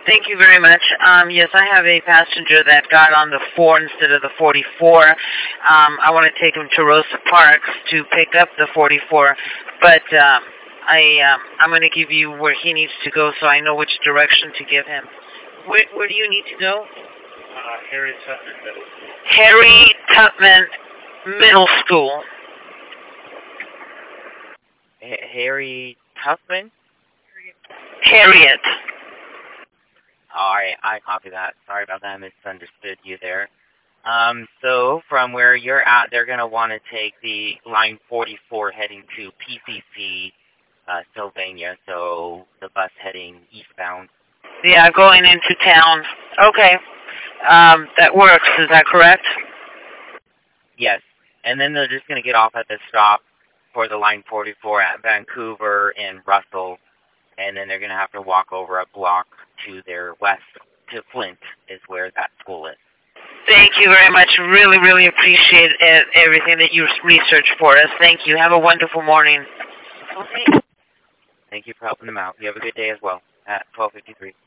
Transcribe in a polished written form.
Thank you very much. Yes, I have a passenger that got on the 4 instead of the 44. I want to take him to Rosa Parks to pick up the 44, but I'm going to give you where he needs to go so I know which direction to give him. Where do you need to go? Harry Tubman Middle School. Harry Tubman Middle School. Harry Tubman? Harriet. Alright, I copy that. Sorry about that, I misunderstood you there. So from where you're at, they're going to want to take the line 44 heading to PCC, Sylvania, so the bus heading eastbound. Yeah, going into town. Okay. That works, is that correct? Yes, and then they're just going to get off at the stop for the line 44 at Vancouver and Russell, and then they're going to have to walk over a block to their west to Flint is where that school is. Thank you very much. Really, really appreciate everything that you researched for us. Thank you. Have a wonderful morning. Okay. Thank you for helping them out. You have a good day as well at 12:53.